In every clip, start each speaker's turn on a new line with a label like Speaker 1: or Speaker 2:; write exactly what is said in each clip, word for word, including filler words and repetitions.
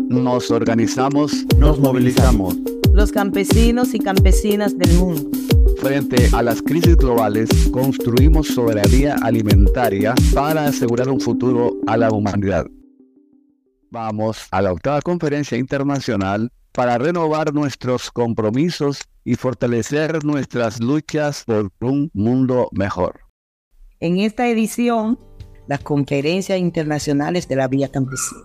Speaker 1: Nos organizamos, nos movilizamos.
Speaker 2: Los campesinos y campesinas del mundo.
Speaker 1: Frente a las crisis globales, construimos soberanía alimentaria para asegurar un futuro a la humanidad. Vamos a la octava conferencia internacional para renovar nuestros compromisos y fortalecer nuestras luchas por un mundo mejor.
Speaker 2: En esta edición, las conferencias internacionales de la Vía Campesina.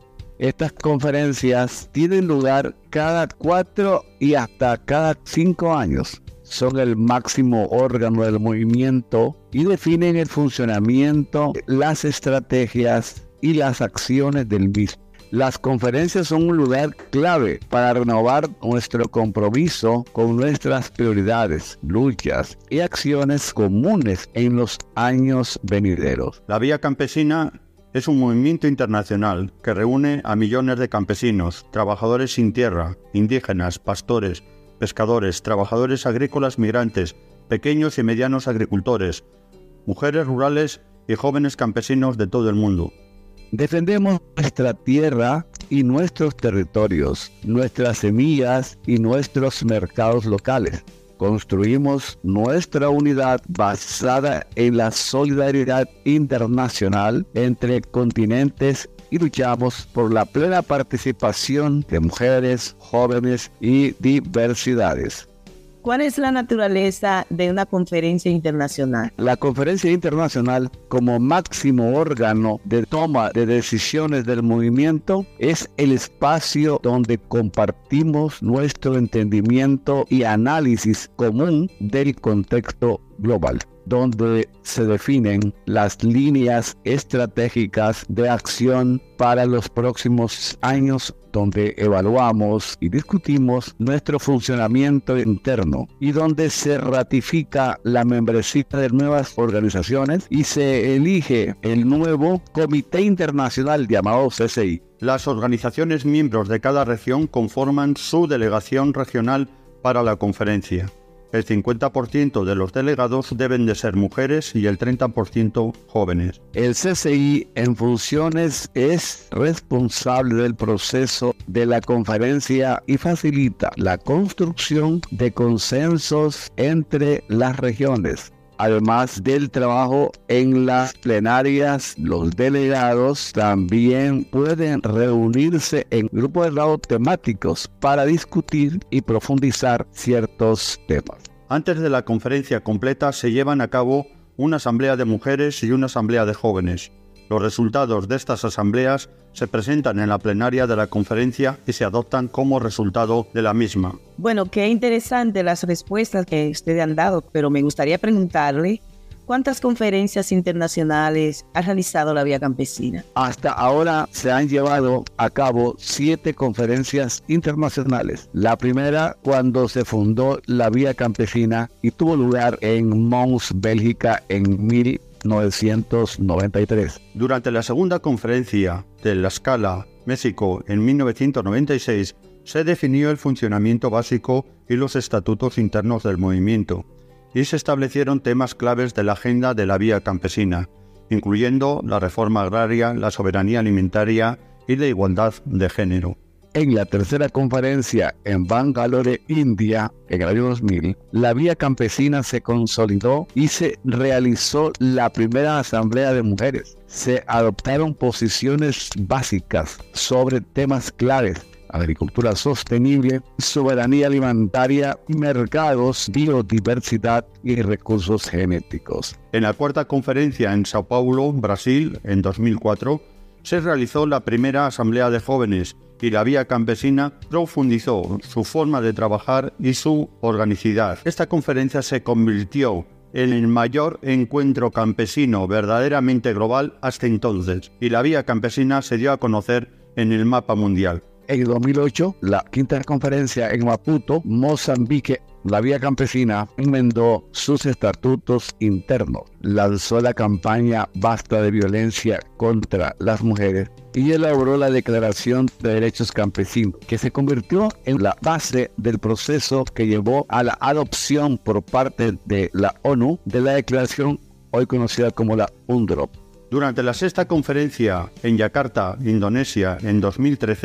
Speaker 1: Estas conferencias tienen lugar cada cuatro y hasta cada cinco años. Son el máximo órgano del movimiento y definen el funcionamiento, las estrategias y las acciones del mismo. Las conferencias son un lugar clave para renovar nuestro compromiso con nuestras prioridades, luchas y acciones comunes en los años venideros.
Speaker 3: La Vía Campesina es un movimiento internacional que reúne a millones de campesinos, trabajadores sin tierra, indígenas, pastores, pescadores, trabajadores agrícolas migrantes, pequeños y medianos agricultores, mujeres rurales y jóvenes campesinos de todo el mundo.
Speaker 1: Defendemos nuestra tierra y nuestros territorios, nuestras semillas y nuestros mercados locales. Construimos nuestra unidad basada en la solidaridad internacional entre continentes y luchamos por la plena participación de mujeres, jóvenes y diversidades.
Speaker 2: ¿Cuál es la naturaleza de una conferencia internacional?
Speaker 1: La conferencia internacional, como máximo órgano de toma de decisiones del movimiento, es el espacio donde compartimos nuestro entendimiento y análisis común del contexto global, donde se definen las líneas estratégicas de acción para los próximos años, donde evaluamos y discutimos nuestro funcionamiento interno y donde se ratifica la membresía de nuevas organizaciones y se elige el nuevo Comité Internacional llamado C C I.
Speaker 3: Las organizaciones miembros de cada región conforman su delegación regional para la conferencia. El cincuenta por ciento de los delegados deben de ser mujeres y el treinta por ciento jóvenes.
Speaker 1: El C C I en funciones es responsable del proceso de la conferencia y facilita la construcción de consensos entre las regiones. Además del trabajo en las plenarias, los delegados también pueden reunirse en grupos de trabajo temáticos para discutir y profundizar ciertos temas.
Speaker 3: Antes de la conferencia completa se llevan a cabo una asamblea de mujeres y una asamblea de jóvenes. Los resultados de estas asambleas se presentan en la plenaria de la conferencia y se adoptan como resultado de la misma.
Speaker 2: Bueno, qué interesante las respuestas que ustedes han dado, pero me gustaría preguntarle, ¿cuántas conferencias internacionales ha realizado la Vía Campesina?
Speaker 1: Hasta ahora se han llevado a cabo siete conferencias internacionales. La primera cuando se fundó la Vía Campesina y tuvo lugar en Mons, Bélgica, en mil novecientos noventa y tres.
Speaker 3: Durante la segunda conferencia de La Scala, México, en mil novecientos noventa y seis, se definió el funcionamiento básico y los estatutos internos del movimiento, y se establecieron temas claves de la agenda de la Vía Campesina, incluyendo la reforma agraria, la soberanía alimentaria y la igualdad de género.
Speaker 1: En la tercera conferencia en Bangalore, India, en el año dos mil, la Vía Campesina se consolidó y se realizó la primera asamblea de mujeres. Se adoptaron posiciones básicas sobre temas claves: agricultura sostenible, soberanía alimentaria, mercados, biodiversidad y recursos genéticos.
Speaker 3: En la cuarta conferencia en Sao Paulo, Brasil, en dos mil cuatro, se realizó la primera asamblea de jóvenes y la Vía Campesina profundizó su forma de trabajar y su organicidad. Esta conferencia se convirtió en el mayor encuentro campesino verdaderamente global hasta entonces, y la Vía Campesina se dio a conocer en el mapa mundial.
Speaker 1: En dos mil ocho, la quinta conferencia en Maputo, Mozambique, la Vía Campesina enmendó sus estatutos internos, lanzó la campaña Basta de Violencia contra las Mujeres y elaboró la Declaración de Derechos Campesinos, que se convirtió en la base del proceso que llevó a la adopción por parte de la ONU de la declaración hoy conocida como la UNDROP.
Speaker 3: Durante la sexta conferencia en Yakarta, Indonesia, en dos mil trece,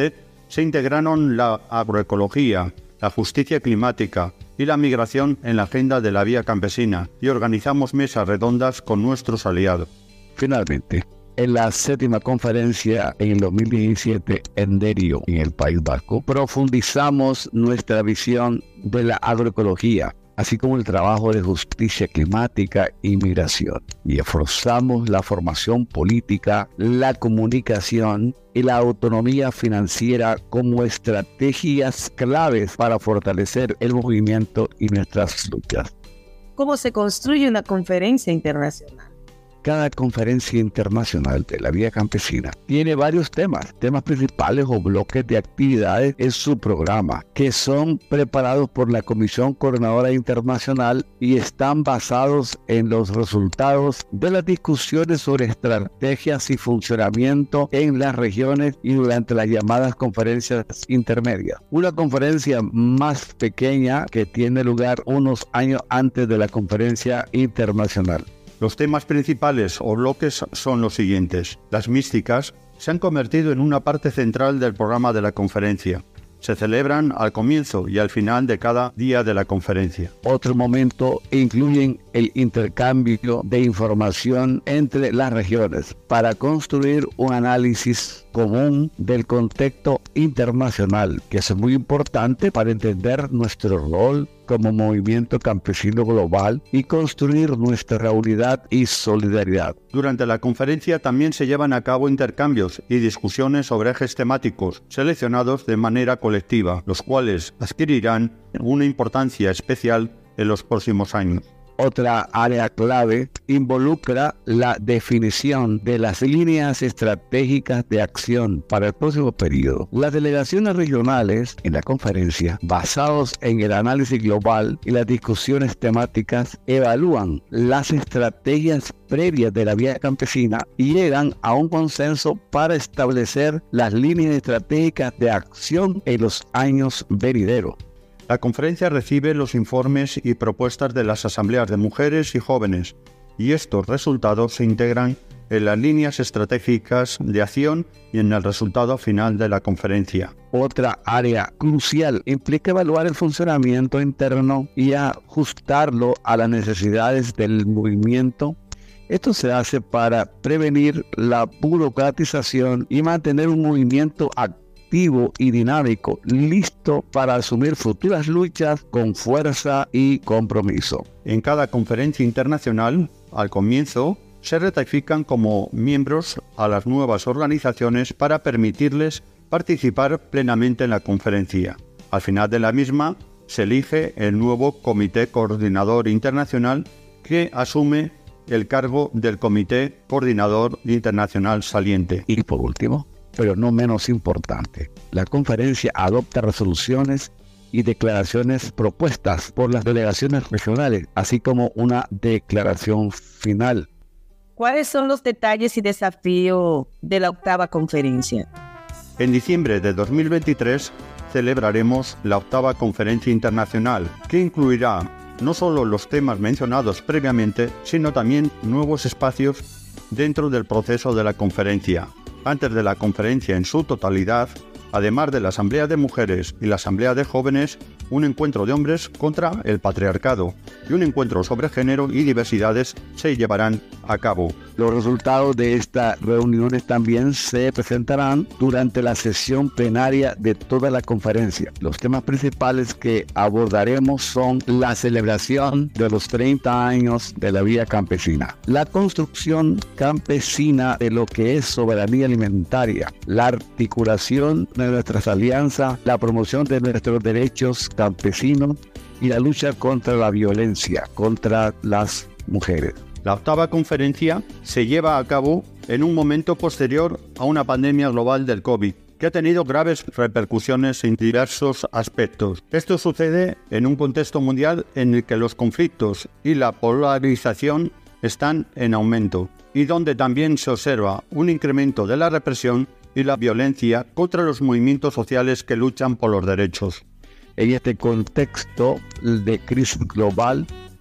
Speaker 3: se integraron la agroecología, la justicia climática y la migración en la agenda de la vía campesina y organizamos mesas redondas con nuestros aliados.
Speaker 1: Finalmente, en la séptima conferencia en el dos mil diecisiete en Derio, en el País Vasco, profundizamos nuestra visión de la agroecología, así como el trabajo de justicia climática y migración, y esforzamos la formación política, la comunicación y la autonomía financiera como estrategias claves para fortalecer el movimiento y nuestras luchas.
Speaker 2: ¿Cómo se construye una conferencia internacional?
Speaker 1: Cada conferencia internacional de la vía campesina tiene varios temas, temas principales o bloques de actividades en su programa, que son preparados por la Comisión Coordinadora Internacional y están basados en los resultados de las discusiones sobre estrategias y funcionamiento en las regiones y durante las llamadas conferencias intermedias. Una conferencia más pequeña que tiene lugar unos años antes de la conferencia internacional.
Speaker 3: Los temas principales o bloques son los siguientes. Las místicas se han convertido en una parte central del programa de la conferencia. Se celebran al comienzo y al final de cada día de la conferencia.
Speaker 1: Otro momento incluyen el intercambio de información entre las regiones para construir un análisis común del contexto internacional, que es muy importante para entender nuestro rol como movimiento campesino global y construir nuestra unidad y solidaridad.
Speaker 3: Durante la conferencia también se llevan a cabo intercambios y discusiones sobre ejes temáticos seleccionados de manera colectiva, los cuales adquirirán una importancia especial en los próximos años.
Speaker 1: Otra área clave involucra la definición de las líneas estratégicas de acción para el próximo periodo. Las delegaciones regionales en la conferencia, basados en el análisis global y las discusiones temáticas, evalúan las estrategias previas de la vía campesina y llegan a un consenso para establecer las líneas estratégicas de acción en los años venideros.
Speaker 3: La conferencia recibe los informes y propuestas de las asambleas de mujeres y jóvenes, y estos resultados se integran en las líneas estratégicas de acción y en el resultado final de la conferencia.
Speaker 1: Otra área crucial implica evaluar el funcionamiento interno y ajustarlo a las necesidades del movimiento. Esto se hace para prevenir la burocratización y mantener un movimiento activo activo y dinámico, listo para asumir futuras luchas con fuerza y compromiso.
Speaker 3: En cada conferencia internacional, al comienzo, se ratifican como miembros a las nuevas organizaciones para permitirles participar plenamente en la conferencia. Al final de la misma, se elige el nuevo Comité Coordinador Internacional que asume el cargo del Comité Coordinador Internacional saliente.
Speaker 1: Y por último, pero no menos importante, la conferencia adopta resoluciones y declaraciones propuestas por las delegaciones regionales, así como una declaración final.
Speaker 2: ¿Cuáles son los detalles y desafíos de la octava conferencia?
Speaker 3: En diciembre de dos mil veintitrés celebraremos la octava conferencia internacional, que incluirá no solo los temas mencionados previamente, sino también nuevos espacios dentro del proceso de la conferencia. Antes de la conferencia en su totalidad, además de la Asamblea de Mujeres y la Asamblea de Jóvenes, un encuentro de hombres contra el patriarcado y un encuentro sobre género y diversidades se llevarán a cabo.
Speaker 1: Los resultados de estas reuniones también se presentarán durante la sesión plenaria de toda la conferencia. Los temas principales que abordaremos son la celebración de los treinta años de la vía campesina, la construcción campesina de lo que es soberanía alimentaria, la articulación de nuestras alianzas, la promoción de nuestros derechos campesinos y la lucha contra la violencia contra las mujeres.
Speaker 3: La octava conferencia se lleva a cabo en un momento posterior a una pandemia global del COVID, que ha tenido graves repercusiones en diversos aspectos. Esto sucede en un contexto mundial en el que los conflictos y la polarización están en aumento, y donde también se observa un incremento de la represión y la violencia contra los movimientos sociales que luchan por los derechos.
Speaker 1: En este contexto de crisis global,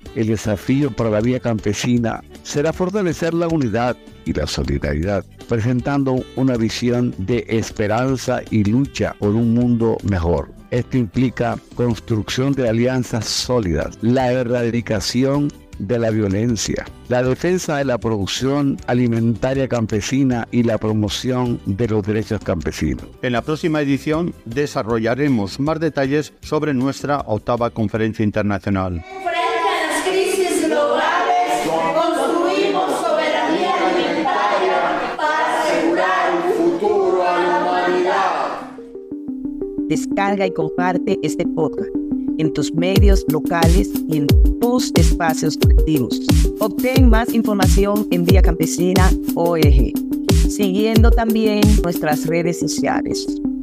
Speaker 1: El desafío para la vía campesina será fortalecer la unidad y la solidaridad, presentando una visión de esperanza y lucha por un mundo mejor. Esto implica construcción de alianzas sólidas, la erradicación de la violencia, la defensa de la producción alimentaria campesina y la promoción de los derechos campesinos.
Speaker 3: En la próxima edición desarrollaremos más detalles sobre nuestra octava conferencia internacional.
Speaker 4: Frente a las crisis globales, construimos soberanía alimentaria para asegurar un futuro a la humanidad.
Speaker 2: Descarga y comparte este podcast en tus medios locales y en tus espacios colectivos. Obtén más información en Vía Campesina punto org, siguiendo también nuestras redes sociales.